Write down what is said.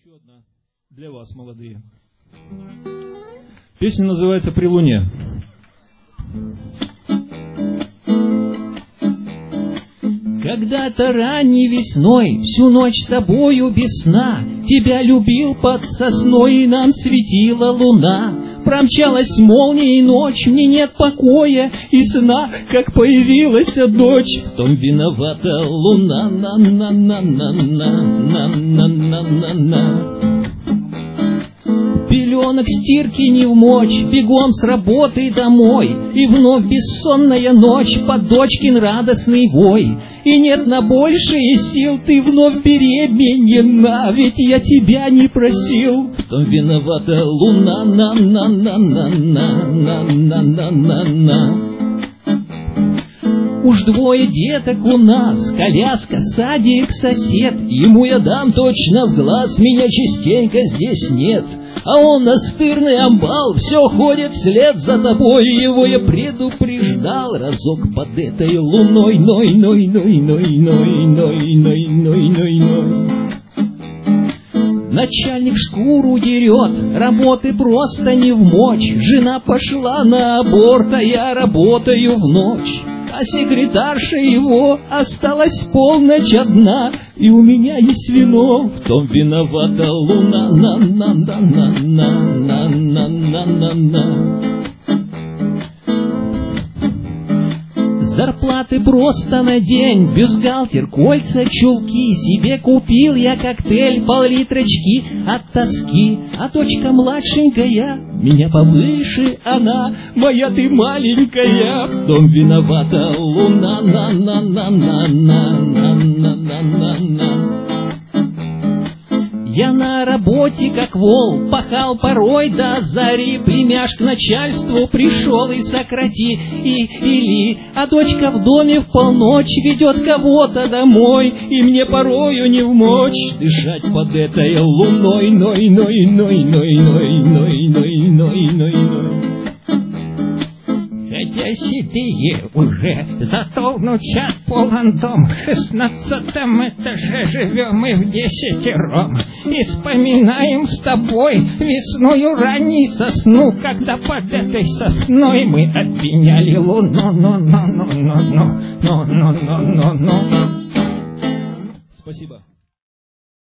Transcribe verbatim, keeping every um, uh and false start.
еще одна для вас, молодые. Песня называется «При луне». Когда-то ранней весной, всю ночь с тобою без сна, тебя любил под сосной, и нам светила луна. Промчалась молнией ночь, мне нет покоя и сна, как появилась дочь. В том виновата луна, на-на-на-на-на-на-на-на-на. Пеленок стирки не в мочь, бегом с работы домой, и вновь бессонная ночь, под дочкин радостный вой. И нет на большие сил, ты вновь беременна, ведь я тебя не просил. В том виновата луна, на-на-на-на-на-на-на-на-на-на. Уж двое деток у нас, коляска, садик, сосед. Ему я дам точно в глаз, меня частенько здесь нет. А он, настырный амбал, все ходит вслед за тобой. Его я предупреждал разок под этой луной. Ной, ной, ной, ной, ной, ной, ной, ной, ной, ной. Начальник шкуру дерет, работы просто не вмочь. Жена пошла на аборт, а я работаю в ночь. А секретарша его осталась полночь одна, и у меня есть вино, в том виновата луна, на-на-на-на-на-на-на-на-на. Зарплаты просто на день, бюстгальтер, кольца, чулки. Себе купил я коктейль, пол-литрочки от тоски. А дочка младшенькая, меня повыше она, моя ты маленькая. В том виновата луна, на-на-на-на-на-на-на-на-на. Я на работе, как вол, пахал порой до зари. Племяш к начальству пришел и сократи, и, или. А дочка в доме в полночь ведет кого-то домой, и мне порою не вмочь дышать под этой луной. Ной, ной, ной, ной, ной, ной, ной, ной, ной, ной. Хотя седые уже, зато внучат полон дом. В шестнадцатом этаже живем мы в десятером. И вспоминаем с тобой весною ранней сосну, когда под этой сосной мы обвиняли луну. Спасибо.